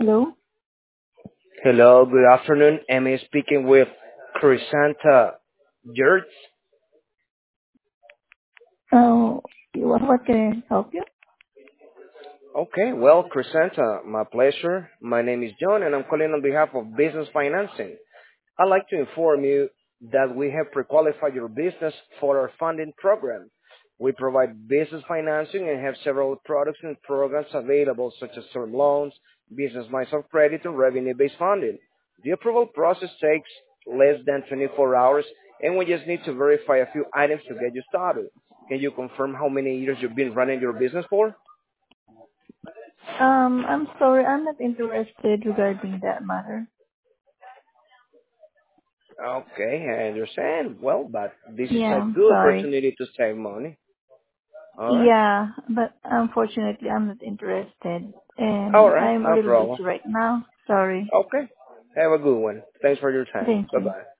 Hello? Hello, good afternoon. Am I speaking with Crisanta Yurts? Oh, what can I help you? Okay, well, Crisanta, my pleasure. My name is John and I'm calling on behalf of Business Financing. I'd like to inform you that we have pre-qualified your business for our funding program. We provide business financing and have several products and programs available such as term loans, business lines of credit, and revenue-based funding. The approval process takes less than 24 hours and we just need to verify a few items to get you started. Can you confirm how many years you've been running your business for? I'm sorry, I'm not interested regarding that matter. Okay, I understand. Well, but this is Yeah, a I'm good sorry. opportunity to save money. All right? Yeah, but unfortunately, I'm not interested, All and right, I'm a no little busy problem. right now. Sorry. Okay. Have a good one. Thanks for your time. Thank you. Bye-bye.